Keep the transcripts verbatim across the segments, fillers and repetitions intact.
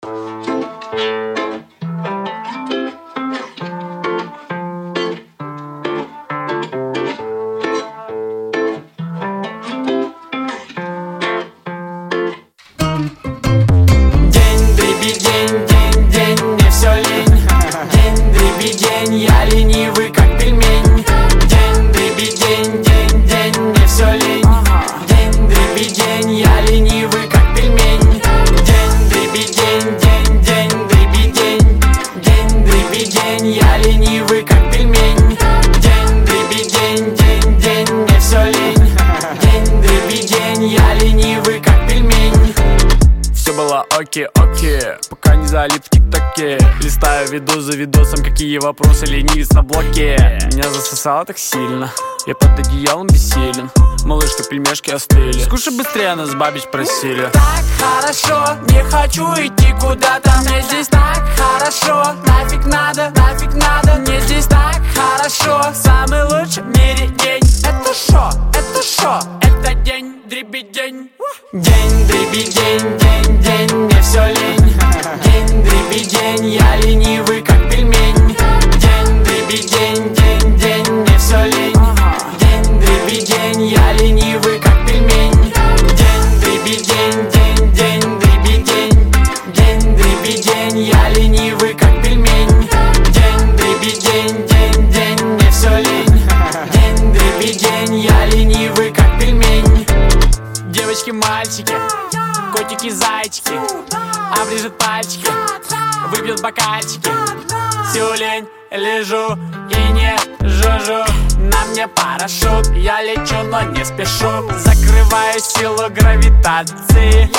Я ленивый, как пельмень. День, дриби, день, день, день, мне все лень. День, дриби, день, я ленивый, как пельмень. День, дриби, день, день, день, дриби, день. День, дриби, день, я ленивый, как пельмень. День, дриби, день, день, день, мне все лень. День, дриби, день, я ленивый, как пельмень. Все было окей-окей, пока не залип в тиктоке. Листаю видос за видосом, какие вопросы, ленивец на блоке. Меня засосало так сильно, я под одеялом бессилен. Малышка, пельмешки остыли, скушай быстрее, нас бабич просили. Так хорошо, не хочу идти куда-то. Мне здесь так хорошо, нафиг надо, нафиг надо. Мне здесь так хорошо, самый лучший в мире день. Это шо, это шо, это день, дриби, день. День, дриби, день, день, день, мне все лень. День, дриби, день, я ленивый, как пельмень. День, дриби, день, день, день, мне все лень. День, дриби, день, я ленивый, как пельмень. День, дриби, день, день, день, дриби, день. День, дриби, день, я ленивый, как пельмень. День, дриби, день, день, день, мне все лень. День, дриби, день, я ленивый, как пельмень. Девочки, мальчики, котики, зайчики, оближет пальчики, выпьет бокальчики. Всю лень лежу и не жужу. На мне парашют, я лечу, но не спешу. Закрываю силу гравитации.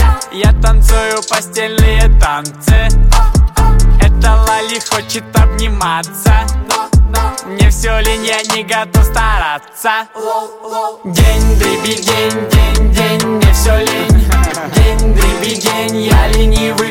Я танцую постельные танцы. Эта лали хочет обниматься. Мне все лень, я не готов стараться. День, дриби, день, день, день, мне все лень. День, дриби, день, я ленивый,